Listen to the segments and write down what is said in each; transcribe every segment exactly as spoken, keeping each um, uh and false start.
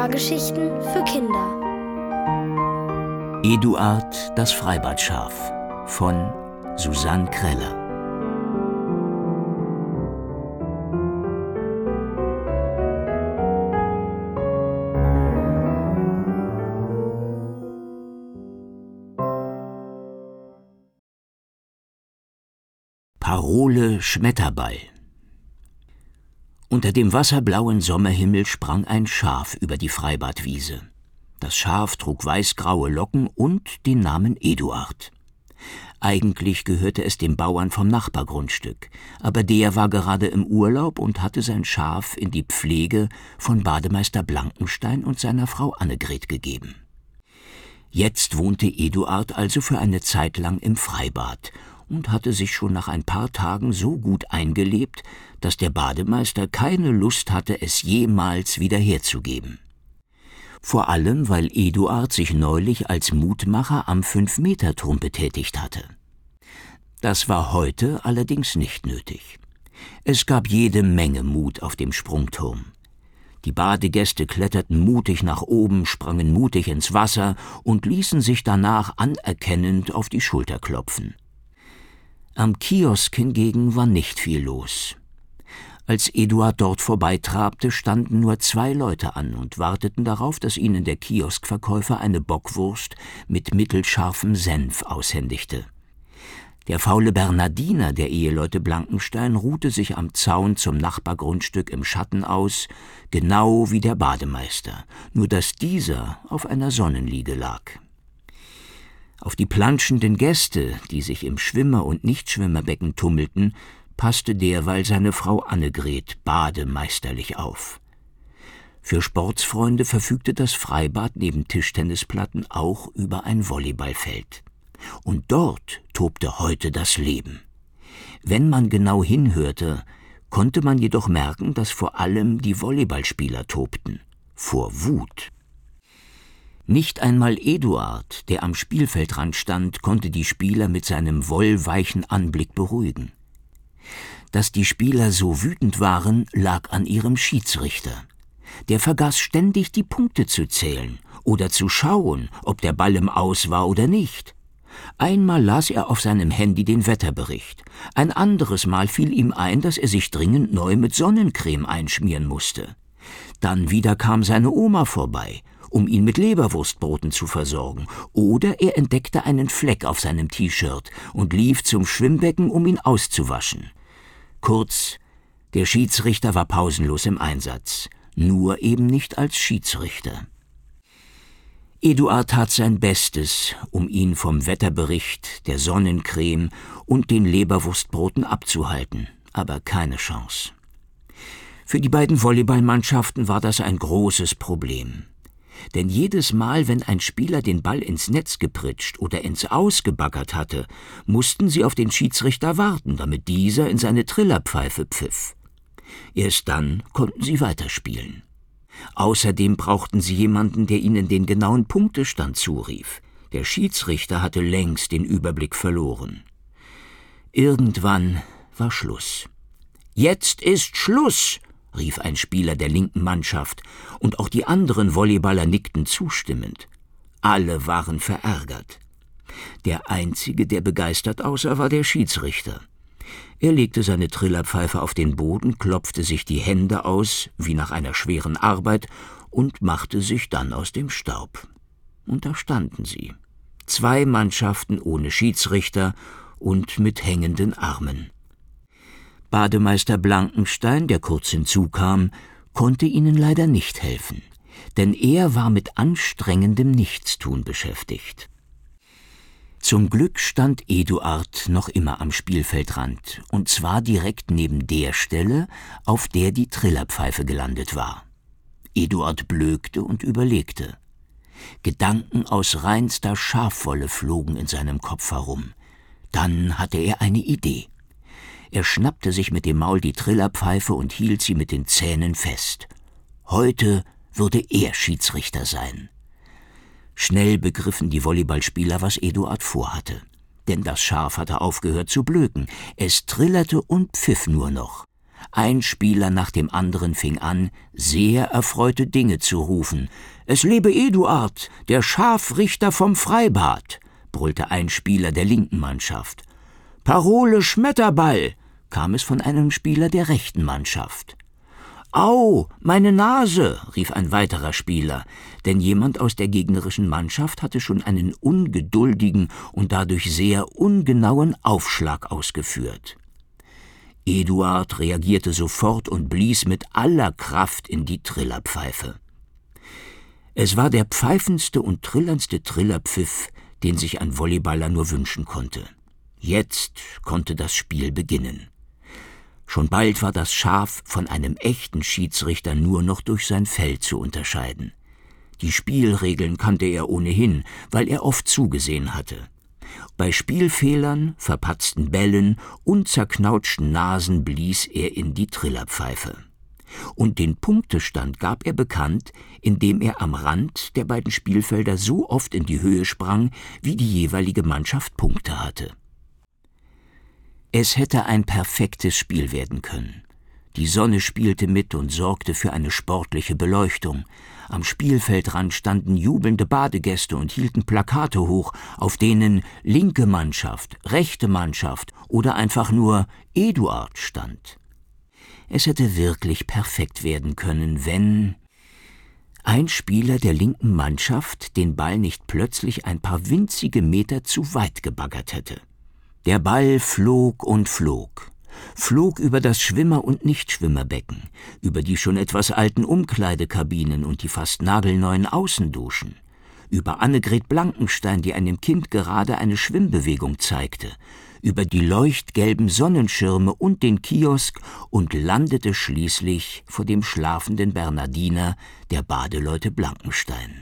Hörgeschichten für Kinder. Eduard, das Freibadschaf von Susanne Kreller. Parole Schmetterball. Unter dem wasserblauen Sommerhimmel sprang ein Schaf über die Freibadwiese. Das Schaf trug weißgraue Locken und den Namen Eduard. Eigentlich gehörte es dem Bauern vom Nachbargrundstück, aber der war gerade im Urlaub und hatte sein Schaf in die Pflege von Bademeister Blankenstein und seiner Frau Annegret gegeben. Jetzt wohnte Eduard also für eine Zeit lang im Freibad und hatte sich schon nach ein paar Tagen so gut eingelebt, dass der Bademeister keine Lust hatte, es jemals wieder herzugeben. Vor allem, weil Eduard sich neulich als Mutmacher am Fünf-Meter-Turm betätigt hatte. Das war heute allerdings nicht nötig. Es gab jede Menge Mut auf dem Sprungturm. Die Badegäste kletterten mutig nach oben, sprangen mutig ins Wasser und ließen sich danach anerkennend auf die Schulter klopfen. Am Kiosk hingegen war nicht viel los. Als Eduard dort vorbeitrabte, standen nur zwei Leute an und warteten darauf, dass ihnen der Kioskverkäufer eine Bockwurst mit mittelscharfem Senf aushändigte. Der faule Bernardiner der Eheleute Blankenstein ruhte sich am Zaun zum Nachbargrundstück im Schatten aus, genau wie der Bademeister, nur dass dieser auf einer Sonnenliege lag. Auf die planschenden Gäste, die sich im Schwimmer- und Nichtschwimmerbecken tummelten, passte derweil seine Frau Annegret bademeisterlich auf. Für Sportsfreunde verfügte das Freibad neben Tischtennisplatten auch über ein Volleyballfeld. Und dort tobte heute das Leben. Wenn man genau hinhörte, konnte man jedoch merken, dass vor allem die Volleyballspieler tobten. Vor Wut. Nicht einmal Eduard, der am Spielfeldrand stand, konnte die Spieler mit seinem wollweichen Anblick beruhigen. Dass die Spieler so wütend waren, lag an ihrem Schiedsrichter. Der vergaß ständig, die Punkte zu zählen oder zu schauen, ob der Ball im Aus war oder nicht. Einmal las er auf seinem Handy den Wetterbericht. Ein anderes Mal fiel ihm ein, dass er sich dringend neu mit Sonnencreme einschmieren musste. Dann wieder kam seine Oma vorbei, um ihn mit Leberwurstbroten zu versorgen, oder er entdeckte einen Fleck auf seinem T-Shirt und lief zum Schwimmbecken, um ihn auszuwaschen. Kurz, der Schiedsrichter war pausenlos im Einsatz, nur eben nicht als Schiedsrichter. Eduard tat sein Bestes, um ihn vom Wetterbericht, der Sonnencreme und den Leberwurstbroten abzuhalten, aber keine Chance. Für die beiden Volleyballmannschaften war das ein großes Problem. Denn jedes Mal, wenn ein Spieler den Ball ins Netz gepritscht oder ins Aus gebaggert hatte, mussten sie auf den Schiedsrichter warten, damit dieser in seine Trillerpfeife pfiff. Erst dann konnten sie weiterspielen. Außerdem brauchten sie jemanden, der ihnen den genauen Punktestand zurief. Der Schiedsrichter hatte längst den Überblick verloren. Irgendwann war Schluss. »Jetzt ist Schluss!« rief ein Spieler der linken Mannschaft, und auch die anderen Volleyballer nickten zustimmend. Alle waren verärgert. Der Einzige, der begeistert aussah, war der Schiedsrichter. Er legte seine Trillerpfeife auf den Boden, klopfte sich die Hände aus, wie nach einer schweren Arbeit, und machte sich dann aus dem Staub. Und da standen sie. Zwei Mannschaften ohne Schiedsrichter und mit hängenden Armen. Bademeister Blankenstein, der kurz hinzukam, konnte ihnen leider nicht helfen, denn er war mit anstrengendem Nichtstun beschäftigt. Zum Glück stand Eduard noch immer am Spielfeldrand, und zwar direkt neben der Stelle, auf der die Trillerpfeife gelandet war. Eduard blökte und überlegte. Gedanken aus reinster Schafwolle flogen in seinem Kopf herum. Dann hatte er eine Idee. Er schnappte sich mit dem Maul die Trillerpfeife und hielt sie mit den Zähnen fest. Heute würde er Schiedsrichter sein. Schnell begriffen die Volleyballspieler, was Eduard vorhatte. Denn das Schaf hatte aufgehört zu blöken. Es trillerte und pfiff nur noch. Ein Spieler nach dem anderen fing an, sehr erfreute Dinge zu rufen. »Es lebe Eduard, der Scharfrichter vom Freibad«, brüllte ein Spieler der linken Mannschaft. »Parole Schmetterball«, kam es von einem Spieler der rechten Mannschaft. »Au, meine Nase«, rief ein weiterer Spieler, denn jemand aus der gegnerischen Mannschaft hatte schon einen ungeduldigen und dadurch sehr ungenauen Aufschlag ausgeführt. Eduard reagierte sofort und blies mit aller Kraft in die Trillerpfeife. Es war der pfeifendste und trillerndste Trillerpfiff, den sich ein Volleyballer nur wünschen konnte. Jetzt konnte das Spiel beginnen. Schon bald war das Schaf von einem echten Schiedsrichter nur noch durch sein Fell zu unterscheiden. Die Spielregeln kannte er ohnehin, weil er oft zugesehen hatte. Bei Spielfehlern, verpatzten Bällen und zerknautschten Nasen blies er in die Trillerpfeife. Und den Punktestand gab er bekannt, indem er am Rand der beiden Spielfelder so oft in die Höhe sprang, wie die jeweilige Mannschaft Punkte hatte. Es hätte ein perfektes Spiel werden können. Die Sonne spielte mit und sorgte für eine sportliche Beleuchtung. Am Spielfeldrand standen jubelnde Badegäste und hielten Plakate hoch, auf denen »linke Mannschaft«, »rechte Mannschaft« oder einfach nur »Eduard« stand. Es hätte wirklich perfekt werden können, wenn ein Spieler der linken Mannschaft den Ball nicht plötzlich ein paar winzige Meter zu weit gebaggert hätte. Der Ball flog und flog. flog über das Schwimmer- und Nichtschwimmerbecken, über die schon etwas alten Umkleidekabinen und die fast nagelneuen Außenduschen, über Annegret Blankenstein, die einem Kind gerade eine Schwimmbewegung zeigte, über die leuchtgelben Sonnenschirme und den Kiosk und landete schließlich vor dem schlafenden Bernardiner der Badeleute Blankenstein.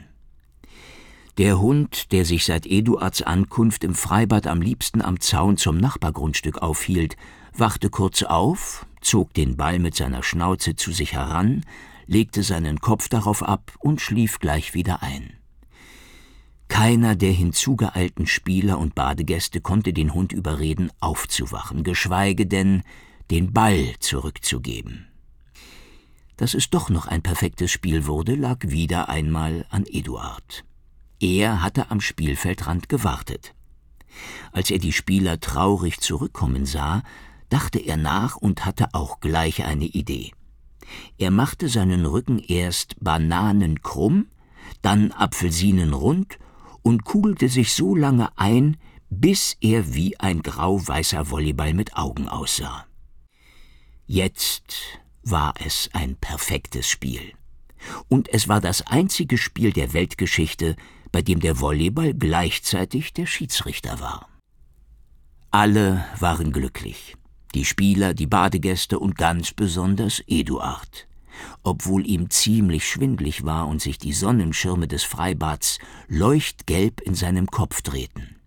Der Hund, der sich seit Eduards Ankunft im Freibad am liebsten am Zaun zum Nachbargrundstück aufhielt, wachte kurz auf, zog den Ball mit seiner Schnauze zu sich heran, legte seinen Kopf darauf ab und schlief gleich wieder ein. Keiner der hinzugeeilten Spieler und Badegäste konnte den Hund überreden, aufzuwachen, geschweige denn, den Ball zurückzugeben. Dass es doch noch ein perfektes Spiel wurde, lag wieder einmal an Eduard. Er hatte am Spielfeldrand gewartet. Als er die Spieler traurig zurückkommen sah, dachte er nach und hatte auch gleich eine Idee. Er machte seinen Rücken erst bananenkrumm, dann apfelsinenrund und kugelte sich so lange ein, bis er wie ein grau-weißer Volleyball mit Augen aussah. Jetzt war es ein perfektes Spiel. Und es war das einzige Spiel der Weltgeschichte, bei dem der Volleyball gleichzeitig der Schiedsrichter war. Alle waren glücklich. Die Spieler, die Badegäste und ganz besonders Eduard. Obwohl ihm ziemlich schwindlig war und sich die Sonnenschirme des Freibads leuchtgelb in seinem Kopf drehten.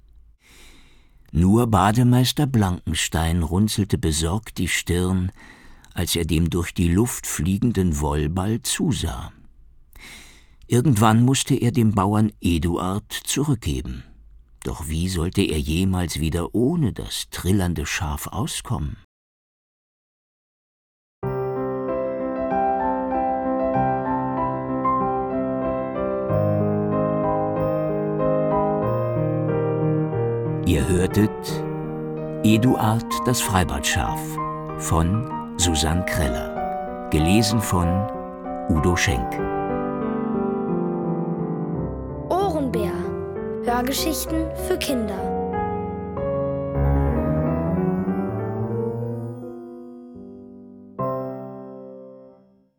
Nur Bademeister Blankenstein runzelte besorgt die Stirn, als er dem durch die Luft fliegenden Wollball zusah. Irgendwann musste er dem Bauern Eduard zurückgeben. Doch wie sollte er jemals wieder ohne das trillernde Schaf auskommen? Ihr hörtet Eduard das Freibadschaf von Susanne Kreller, gelesen von Udo Schenk. Ohrenbär. Hörgeschichten für Kinder.